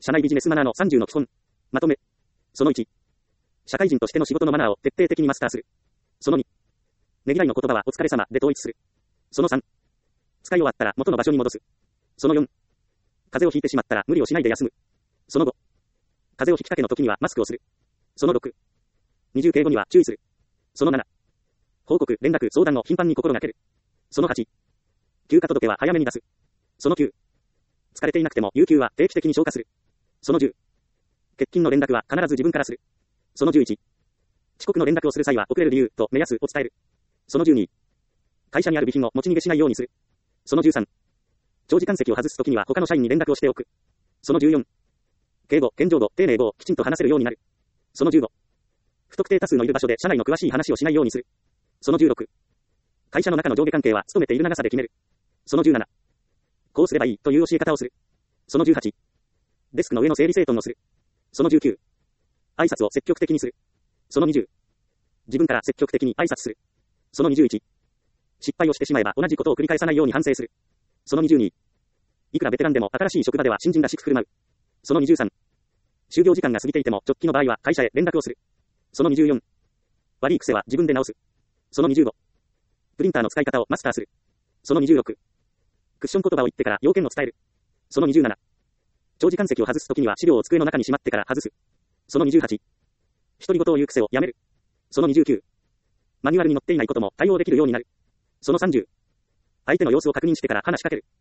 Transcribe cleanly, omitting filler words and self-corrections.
社内ビジネスマナーの30の基本。まとめ。その1。社会人としての仕事のマナーを徹底的にマスターする。その2。ねぎらいの言葉はお疲れ様で統一する。その3。使い終わったら元の場所に戻す。その4。風邪をひいてしまったら無理をしないで休む。その5。風邪をひきかけの時にはマスクをする。その6。二重敬語には注意する。その7。報告、連絡、相談を頻繁に心がける。その8。休暇届は早めに出す。その9。疲れていなくても有給は定期的に消化する。その10。欠勤の連絡は必ず自分からする。その11。遅刻の連絡をする際は遅れる理由と目安を伝える。その12。会社にある備品を持ち逃げしないようにする。その13。長時間席を外すときには他の社員に連絡をしておく。その14。敬語、謙譲語、丁寧語をきちんと話せるようになる。その15。不特定多数のいる場所で社内の詳しい話をしないようにする。その16。会社の中の上下関係は勤めている長さで決める。その17。こうすればいいという教え方をする。その18。デスクの上の整理整頓をする。その19。挨拶を積極的にする。その20。自分から積極的に挨拶する。その21。失敗をしてしまえば同じことを繰り返さないように反省する。その22。いくらベテランでも新しい職場では新人らしく振る舞う。その23。就業時間が過ぎていても直帰の場合は会社へ連絡をする。その24。悪い癖は自分で直す。その25。プリンターの使い方をマスターする。その26。クッション言葉を言ってから要件を伝える。その27。長時間席を外すときには資料を机の中にしまってから外す。その28。独り言を言う癖をやめる。その29。マニュアルに載っていないことも対応できるようになる。その30。相手の様子を確認してから話しかける。